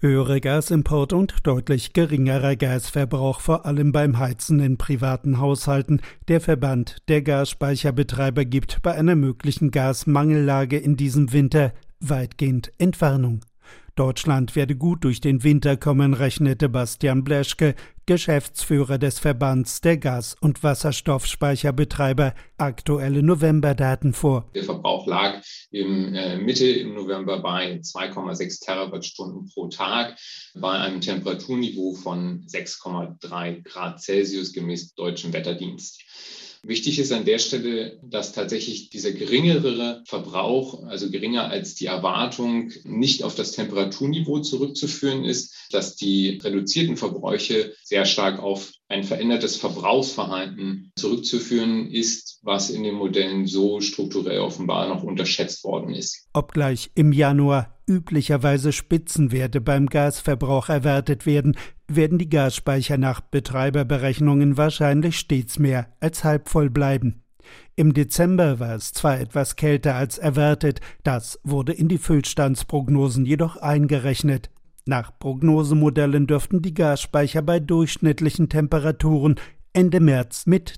Höhere Gasimport und deutlich geringerer Gasverbrauch, vor allem beim Heizen in privaten Haushalten. Der Verband der Gasspeicherbetreiber gibt bei einer möglichen Gasmangellage in diesem Winter weitgehend Entwarnung. Deutschland werde gut durch den Winter kommen, rechnete Bastian Bleschke, Geschäftsführer des Verbands der Gas- und Wasserstoffspeicherbetreiber, aktuelle Novemberdaten vor. Der Verbrauch lag Mitte im November bei 2,6 Terawattstunden pro Tag, bei einem Temperaturniveau von 6,3 Grad Celsius gemäß deutschem Wetterdienst. Wichtig ist an der Stelle, dass tatsächlich dieser geringere Verbrauch, also geringer als die Erwartung, nicht auf das Temperaturniveau zurückzuführen ist, dass die reduzierten Verbräuche sehr stark auf ein verändertes Verbrauchsverhalten zurückzuführen ist, was in den Modellen so strukturell offenbar noch unterschätzt worden ist. Obgleich im Januar üblicherweise Spitzenwerte beim Gasverbrauch erwartet werden, werden die Gasspeicher nach Betreiberberechnungen wahrscheinlich stets mehr als halb voll bleiben. Im Dezember war es zwar etwas kälter als erwartet, das wurde in die Füllstandsprognosen jedoch eingerechnet. Nach Prognosemodellen dürften die Gasspeicher bei durchschnittlichen Temperaturen Ende März mit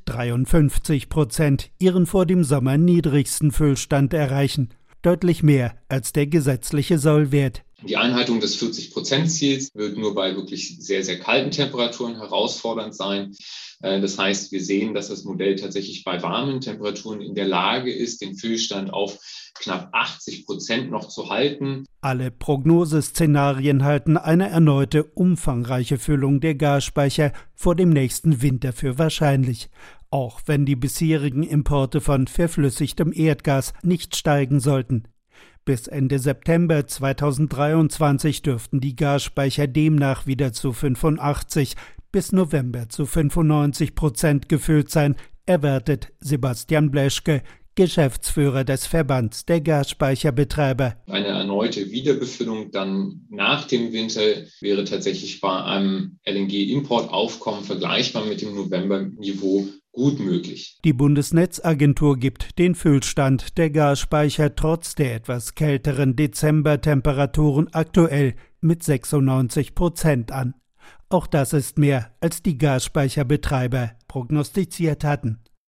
53% ihren vor dem Sommer niedrigsten Füllstand erreichen. Deutlich mehr als der gesetzliche Sollwert. Die Einhaltung des 40%-Ziels wird nur bei wirklich sehr, sehr kalten Temperaturen herausfordernd sein. Das heißt, wir sehen, dass das Modell tatsächlich bei warmen Temperaturen in der Lage ist, den Füllstand auf knapp 80% noch zu halten. Alle Prognoseszenarien halten eine erneute umfangreiche Füllung der Gasspeicher vor dem nächsten Winter für wahrscheinlich. Auch wenn die bisherigen Importe von verflüssigtem Erdgas nicht steigen sollten. Bis Ende September 2023 dürften die Gasspeicher demnach wieder zu 85 bis November zu 95% gefüllt sein, erwartet Sebastian Bleschke, Geschäftsführer des Verbands der Gasspeicherbetreiber. Eine erneute Wiederbefüllung dann nach dem Winter wäre tatsächlich bei einem LNG-Importaufkommen vergleichbar mit dem November-Niveau gut möglich. Die Bundesnetzagentur gibt den Füllstand der Gasspeicher trotz der etwas kälteren Dezembertemperaturen aktuell mit 96% an. Auch das ist mehr, als die Gasspeicherbetreiber prognostiziert hatten.